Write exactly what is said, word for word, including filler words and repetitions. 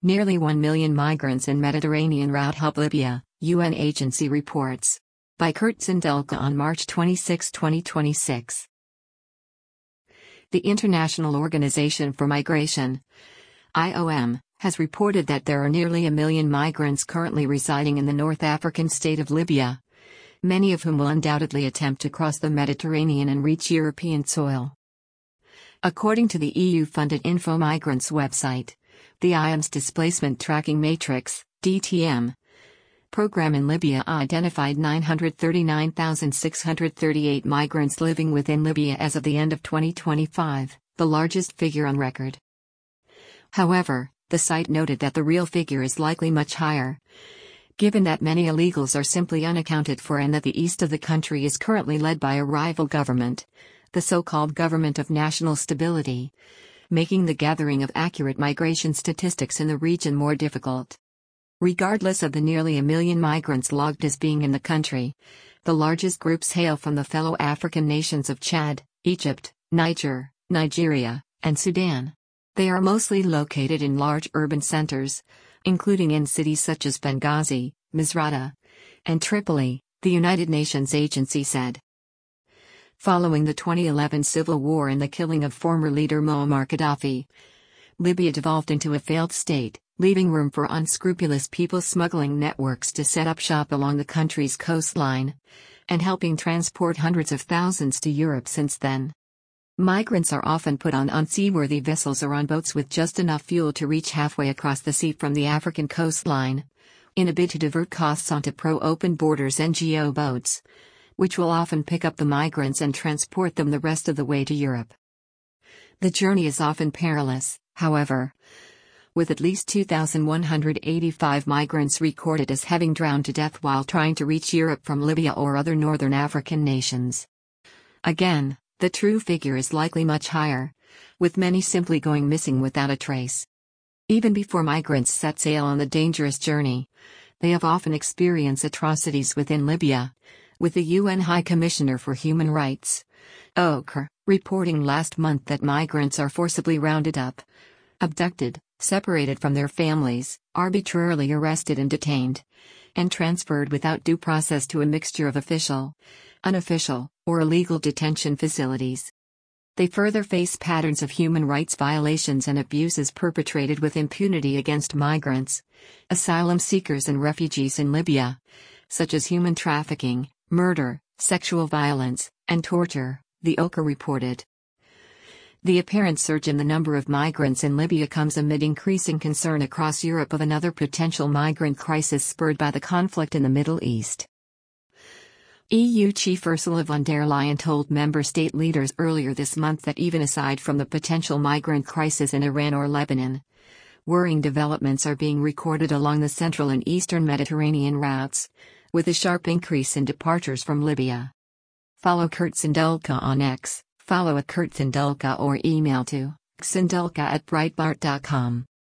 Nearly one million migrants in Mediterranean route help Libya, U N agency reports. By Kurt Sindelka on March twenty-sixth, twenty twenty-six. The International Organization for Migration, I O M, has reported that there are nearly a million migrants currently residing in the North African state of Libya, many of whom will undoubtedly attempt to cross the Mediterranean and reach European soil. According to the E U-funded Info Migrants website, the I O M's Displacement Tracking Matrix, D T M, program in Libya identified nine hundred thirty-nine thousand six hundred thirty-eight migrants living within Libya as of the end of twenty twenty-five, the largest figure on record. However, the site noted that the real figure is likely much higher, given that many illegals are simply unaccounted for and that the east of the country is currently led by a rival government, the so-called Government of National Stability, making the gathering of accurate migration statistics in the region more difficult. Regardless of the nearly a million migrants logged as being in the country, the largest groups hail from the fellow African nations of Chad, Egypt, Niger, Nigeria, and Sudan. They are mostly located in large urban centers, including in cities such as Benghazi, Misrata, and Tripoli, the United Nations agency said. Following the twenty eleven civil war and the killing of former leader Muammar Gaddafi, Libya devolved into a failed state, leaving room for unscrupulous people smuggling networks to set up shop along the country's coastline, and helping transport hundreds of thousands to Europe since then. Migrants are often put on unseaworthy vessels or on boats with just enough fuel to reach halfway across the sea from the African coastline, in a bid to divert costs onto pro-open borders N G O boats, which will often pick up the migrants and transport them the rest of the way to Europe. The journey is often perilous, however, with at least two thousand one hundred eighty-five migrants recorded as having drowned to death while trying to reach Europe from Libya or other northern African nations. Again, the true figure is likely much higher, with many simply going missing without a trace. Even before migrants set sail on the dangerous journey, they have often experienced atrocities within Libya, with the U N High Commissioner for Human Rights, O C R, reporting last month that migrants are forcibly rounded up, abducted, separated from their families, arbitrarily arrested and detained, and transferred without due process to a mixture of official, unofficial, or illegal detention facilities. They further face patterns of human rights violations and abuses perpetrated with impunity against migrants, asylum seekers and refugees in Libya, such as human trafficking, murder, sexual violence, and torture, the O C R reported. The apparent surge in the number of migrants in Libya comes amid increasing concern across Europe of another potential migrant crisis spurred by the conflict in the Middle East. E U Chief Ursula von der Leyen told member state leaders earlier this month that even aside from the potential migrant crisis in Iran or Lebanon, worrying developments are being recorded along the central and eastern Mediterranean routes, with a sharp increase in departures from Libya. Follow Kurt Sindelka on X, follow at Kurt Sindelka or email to sindelka at breitbart dot com.